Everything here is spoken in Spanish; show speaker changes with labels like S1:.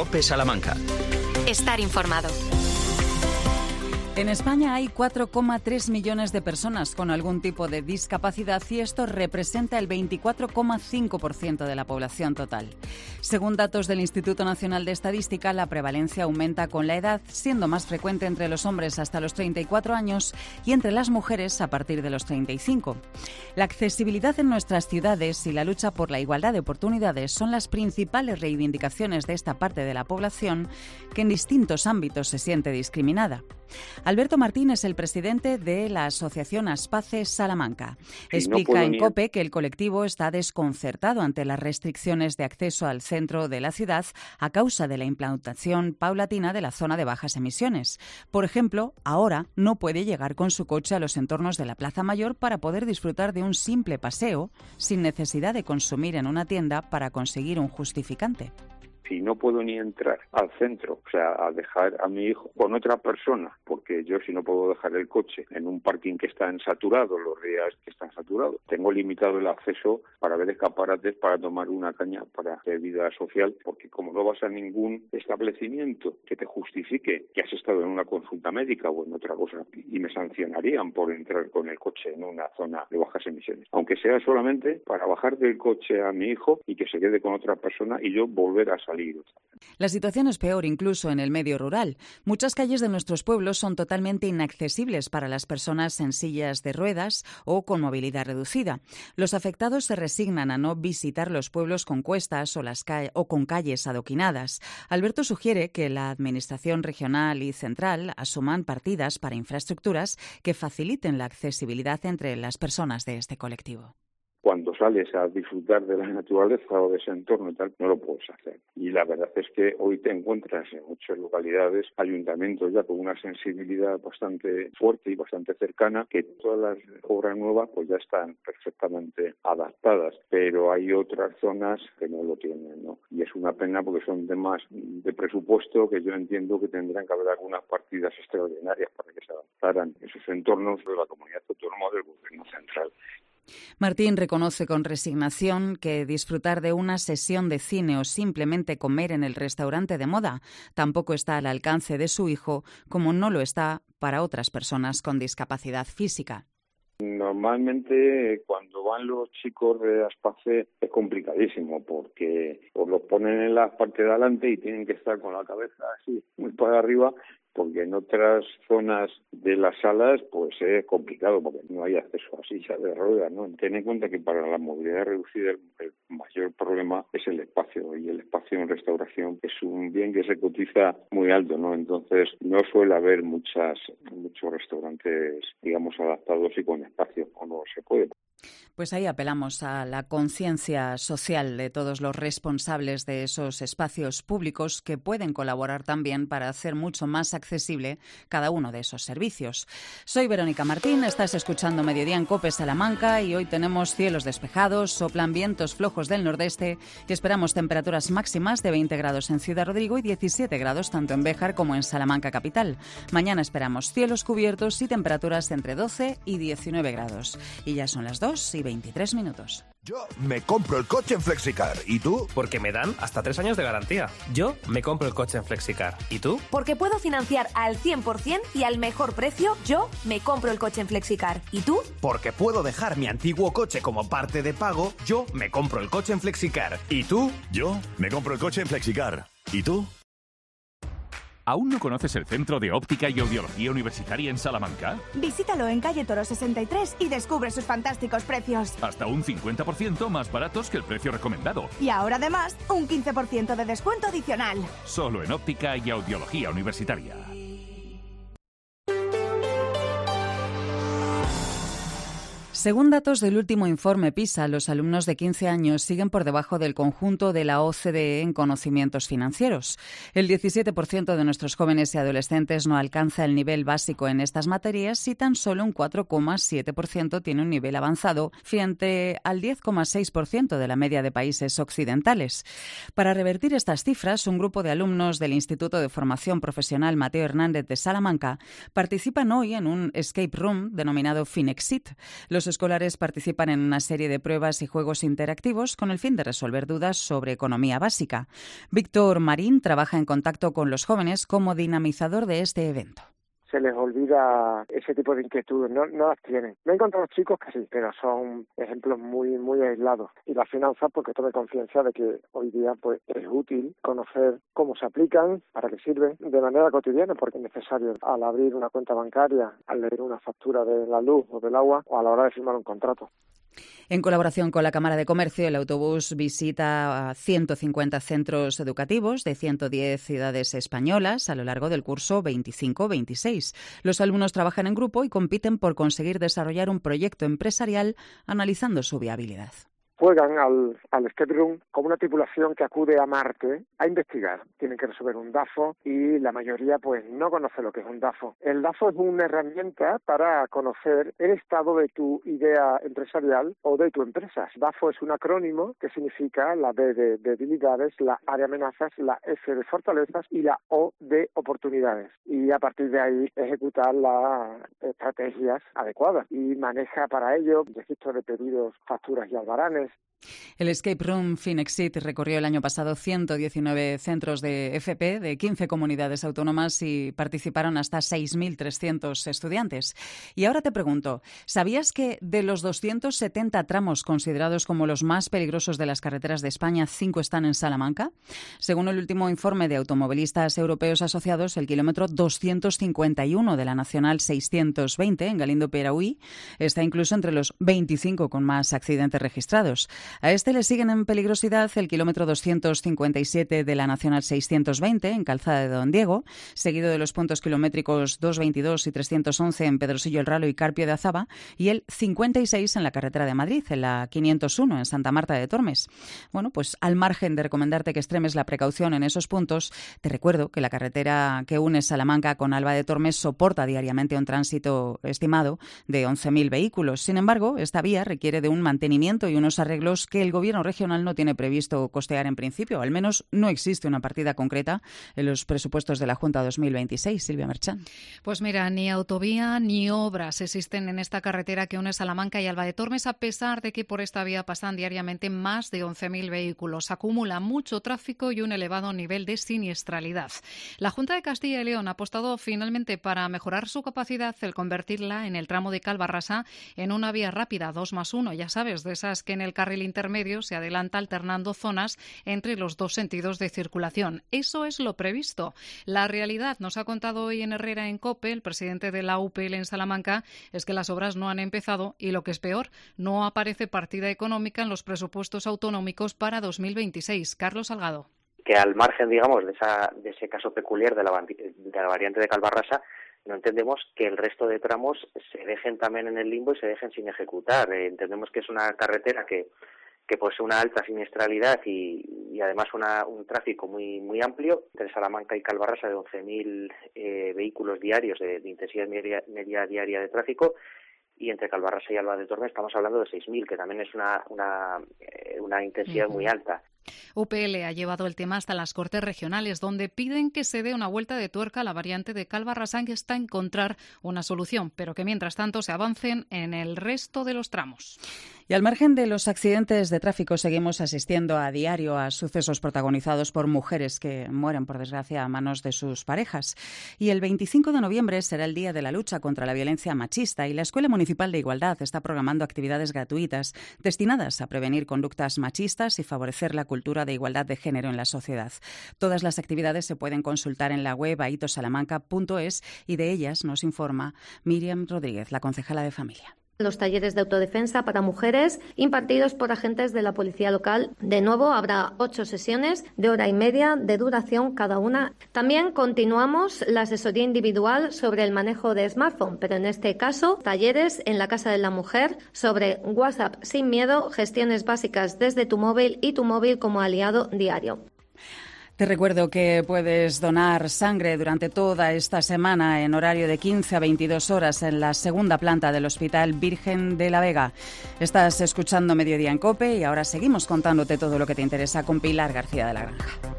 S1: COPE Salamanca.
S2: Estar informado.
S3: En España hay 4,3 millones de personas con algún tipo de discapacidad y esto representa el 24,5% de la población total. Según datos del Instituto Nacional de Estadística, la prevalencia aumenta con la edad, siendo más frecuente entre los hombres hasta los 34 años y entre las mujeres a partir de los 35. La accesibilidad en nuestras ciudades y la lucha por la igualdad de oportunidades son las principales reivindicaciones de esta parte de la población que en distintos ámbitos se siente discriminada. Alberto Martín es el presidente de la asociación Aspace Salamanca. Explica en COPE que el colectivo está desconcertado ante las restricciones de acceso al centro de la ciudad a causa de la implantación paulatina de la zona de bajas emisiones. Por ejemplo, ahora no puede llegar con su coche a los entornos de la Plaza Mayor para poder disfrutar de un simple paseo sin necesidad de consumir en una tienda para conseguir un justificante.
S4: Si no puedo ni entrar al centro, o sea, a dejar a mi hijo con otra persona, porque yo si no puedo dejar el coche en un parking que está saturado, los días que están saturados, tengo limitado el acceso para ver escaparates, para tomar una caña, para hacer vida social, porque como no vas a ningún establecimiento que te justifique que has estado en una consulta médica o en otra cosa, y me sancionarían por entrar con el coche en una zona de bajas emisiones, aunque sea solamente para bajar del coche a mi hijo y que se quede con otra persona y yo volver a salir.
S3: La situación es peor incluso en el medio rural. Muchas calles de nuestros pueblos son totalmente inaccesibles para las personas en sillas de ruedas o con movilidad reducida. Los afectados se resignan a no visitar los pueblos con cuestas o con calles adoquinadas. Alberto sugiere que la Administración regional y central asuman partidas para infraestructuras que faciliten la accesibilidad entre las personas de este colectivo.
S4: Cuando sales a disfrutar de la naturaleza o de ese entorno y tal, no lo puedes hacer. Y la verdad es que hoy te encuentras en muchas localidades, ayuntamientos ya con una sensibilidad bastante fuerte y bastante cercana, que todas las obras nuevas pues ya están perfectamente adaptadas, pero hay otras zonas que no lo tienen, ¿no? Y es una pena porque son temas de presupuesto que yo entiendo que tendrán que haber algunas partidas extraordinarias para que se adaptaran esos entornos de la comunidad autónoma del gobierno central.
S3: Martín reconoce con resignación que disfrutar de una sesión de cine o simplemente comer en el restaurante de moda tampoco está al alcance de su hijo, como no lo está para otras personas con discapacidad física.
S4: Normalmente cuando van los chicos de Aspace es complicadísimo porque os los ponen en la parte de adelante y tienen que estar con la cabeza así muy para arriba, porque en otras zonas de las salas pues es complicado porque no hay acceso a sillas de ruedas, ¿no? Ten en cuenta que para la movilidad reducida el mayor problema es el espacio, y el espacio en restauración es un bien que se cotiza muy alto, ¿no? Entonces no suele haber muchos restaurantes, digamos, adaptados y con espacio, o no se puede.
S3: Pues ahí apelamos a la conciencia social de todos los responsables de esos espacios públicos que pueden colaborar también para hacer mucho más accesible cada uno de esos servicios. Soy Verónica Martín, estás escuchando Mediodía en COPE Salamanca y hoy tenemos cielos despejados, soplan vientos flojos del nordeste y esperamos temperaturas máximas de 20 grados en Ciudad Rodrigo y 17 grados tanto en Béjar como en Salamanca capital. Mañana esperamos cielos cubiertos y temperaturas entre 12 y 19 grados. Y ya son las 2:23 minutos.
S5: Yo me compro el coche en Flexicar. ¿Y tú?
S6: Porque me dan hasta 3 años de garantía. Yo me compro el coche en Flexicar. ¿Y tú?
S7: Porque puedo financiar al 100% y al mejor precio. Yo me compro el coche en Flexicar. ¿Y tú?
S6: Porque puedo dejar mi antiguo coche como parte de pago. Yo me compro el coche en Flexicar. ¿Y tú?
S5: Yo me compro el coche en Flexicar. ¿Y tú?
S8: ¿Aún no conoces el Centro de Óptica y Audiología Universitaria en Salamanca?
S9: Visítalo en calle Toro 63 y descubre sus fantásticos precios.
S8: Hasta un 50% más baratos que el precio recomendado.
S9: Y ahora además, un 15% de descuento adicional.
S8: Solo en Óptica y Audiología Universitaria.
S3: Según datos del último informe PISA, los alumnos de 15 años siguen por debajo del conjunto de la OCDE en conocimientos financieros. El 17% de nuestros jóvenes y adolescentes no alcanza el nivel básico en estas materias y tan solo un 4,7% tiene un nivel avanzado frente al 10,6% de la media de países occidentales. Para revertir estas cifras, un grupo de alumnos del Instituto de Formación Profesional Mateo Hernández de Salamanca participan hoy en un escape room denominado Finexit. Los escolares participan en una serie de pruebas y juegos interactivos con el fin de resolver dudas sobre economía básica. Víctor Marín trabaja en contacto con los jóvenes como dinamizador de este evento.
S1: Se les olvida ese tipo de inquietudes, no las tienen. Me he encontrado chicos que sí, pero son ejemplos muy aislados. Y las finanzas, porque tome conciencia de que hoy día pues es útil conocer cómo se aplican, para qué sirven, de manera cotidiana, porque es necesario al abrir una cuenta bancaria, al leer una factura de la luz o del agua, o a la hora de firmar un contrato.
S3: En colaboración con la Cámara de Comercio, el autobús visita a 150 centros educativos de 110 ciudades españolas a lo largo del curso 25-26. Los alumnos trabajan en grupo y compiten por conseguir desarrollar un proyecto empresarial analizando su viabilidad.
S1: Juegan al escape room como una tripulación que acude a Marte a investigar. Tienen que resolver un DAFO y la mayoría pues no conoce lo que es un DAFO. El DAFO es una herramienta para conocer el estado de tu idea empresarial o de tu empresa. DAFO es un acrónimo que significa la D de debilidades, la A de amenazas, la F de fortalezas y la O de oportunidades. Y a partir de ahí ejecutar las estrategias adecuadas y maneja para ello registro de pedidos, facturas y albaranes.
S3: El Escape Room Finexit recorrió el año pasado 119 centros de FP de 15 comunidades autónomas y participaron hasta 6.300 estudiantes. Y ahora te pregunto, ¿sabías que de los 270 tramos considerados como los más peligrosos de las carreteras de España, 5 están en Salamanca? Según el último informe de automovilistas europeos asociados, el kilómetro 251 de la Nacional 620 en Galindo-Peraui está incluso entre los 25 con más accidentes registrados. A este le siguen en peligrosidad el kilómetro 257 de la Nacional 620 en Calzada de Don Diego, seguido de los puntos kilométricos 222 y 311 en Pedrosillo el Ralo y Carpio de Azaba, y el 56 en la carretera de Madrid, en la 501 en Santa Marta de Tormes. Bueno, pues al margen de recomendarte que extremes la precaución en esos puntos, te recuerdo que la carretera que une Salamanca con Alba de Tormes soporta diariamente un tránsito estimado de 11.000 vehículos. Sin embargo, esta vía requiere de un mantenimiento y unos arreglos que el Gobierno regional no tiene previsto costear en principio. Al menos no existe una partida concreta en los presupuestos de la Junta 2026. Silvia Merchán.
S10: Pues mira, ni autovía ni obras existen en esta carretera que une Salamanca y Alba de Tormes, a pesar de que por esta vía pasan diariamente más de 11.000 vehículos. Acumula mucho tráfico y un elevado nivel de siniestralidad. La Junta de Castilla y León ha apostado finalmente para mejorar su capacidad el convertirla en el tramo de Calvarrasa en una vía rápida 2+1, ya sabes, de esas que en el carril intermedio se adelanta alternando zonas entre los dos sentidos de circulación. Eso es lo previsto. La realidad, nos ha contado hoy en Herrera en COPE, el presidente de la UPL en Salamanca, es que las obras no han empezado y, lo que es peor, no aparece partida económica en los presupuestos autonómicos para 2026. Carlos Salgado.
S11: Que al margen, digamos, de ese caso peculiar de la variante de Calvarrasa, no entendemos que el resto de tramos se dejen también en el limbo y se dejen sin ejecutar. Entendemos que es una carretera que posee una alta siniestralidad y además un tráfico muy amplio, entre Salamanca y Calvarrasa de 11.000 vehículos diarios de intensidad media diaria de tráfico, y entre Calvarrasa y Alba de Tormes estamos hablando de 6.000, que también es una intensidad muy alta.
S10: UPL ha llevado el tema hasta las Cortes Regionales, donde piden que se dé una vuelta de tuerca a la variante de Calvarrasa, que está a encontrar una solución, pero que mientras tanto se avancen en el resto de los tramos.
S3: Y al margen de los accidentes de tráfico, seguimos asistiendo a diario a sucesos protagonizados por mujeres que mueren, por desgracia, a manos de sus parejas. Y el 25 de noviembre será el Día de la Lucha contra la Violencia Machista, y la Escuela Municipal de Igualdad está programando actividades gratuitas destinadas a prevenir conductas machistas y favorecer la cultura de igualdad de género en la sociedad. Todas las actividades se pueden consultar en la web aitosalamanca.es, y de ellas nos informa Miriam Rodríguez, la concejala de Familia.
S12: Los talleres de autodefensa para mujeres impartidos por agentes de la policía local. De nuevo, habrá 8 sesiones de hora y media de duración cada una. También continuamos la asesoría individual sobre el manejo de smartphone, pero en este caso, talleres en la Casa de la Mujer sobre WhatsApp sin miedo, gestiones básicas desde tu móvil y tu móvil como aliado diario.
S3: Te recuerdo que puedes donar sangre durante toda esta semana en horario de 15 a 22 horas en la segunda planta del Hospital Virgen de la Vega. Estás escuchando Mediodía en COPE y ahora seguimos contándote todo lo que te interesa con Pilar García de la Granja.